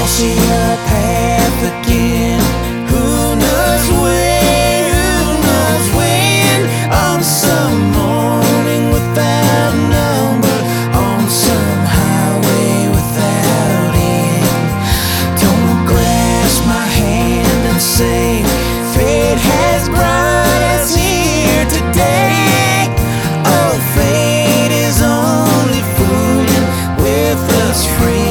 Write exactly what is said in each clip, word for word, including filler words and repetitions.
see a path again. Who knows where, who knows when? On some morning without number, on some highway without end. Don't grasp my hand and say fate has brought us here today. Oh, fate is only fooling with us free.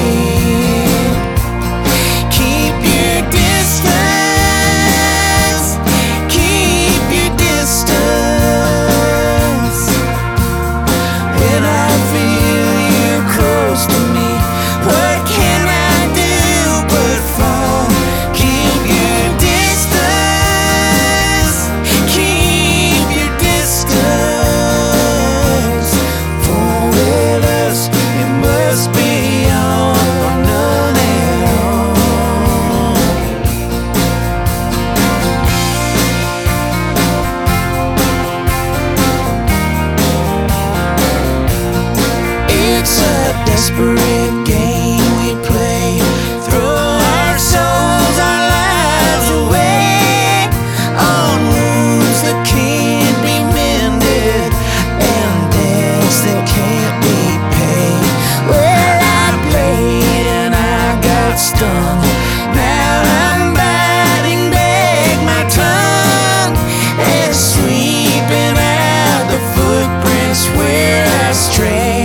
Desperate game we play, throw our souls, our lives away on wounds that can't be mended and debts that can't be paid. Well, I played and I got stung. Now I'm biting back my tongue and sweeping out the footprints where I strayed.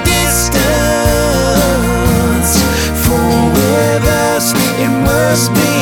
Must be